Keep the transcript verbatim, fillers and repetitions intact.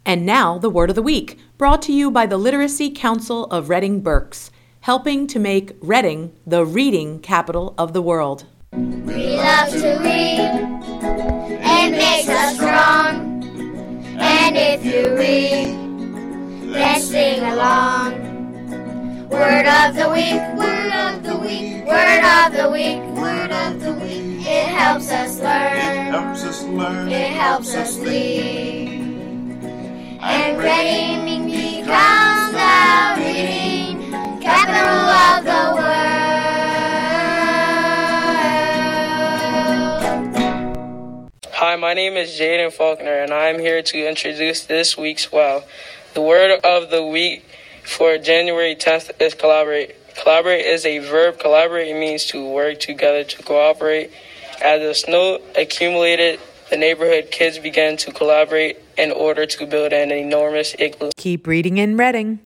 And now, the Word of the Week, brought to you by the Literacy Council of Reading Berks, helping to make Reading the reading capital of the world. We love to read. It makes us strong. And if you read, then sing along. Word of the week, word of the week, word of the week, word of the week. It helps us learn. It helps us learn. It helps us lead. And Reading becomes the reading capital of the world. Hi, my name is Jaden Faulkner, and I'm here to introduce this week's WOW. The word of the week for January tenth is collaborate. Collaborate is a verb. Collaborate means to work together, to cooperate. As the snow accumulated, the neighborhood kids began to collaborate in order to build an enormous igloo. Keep reading in Reading.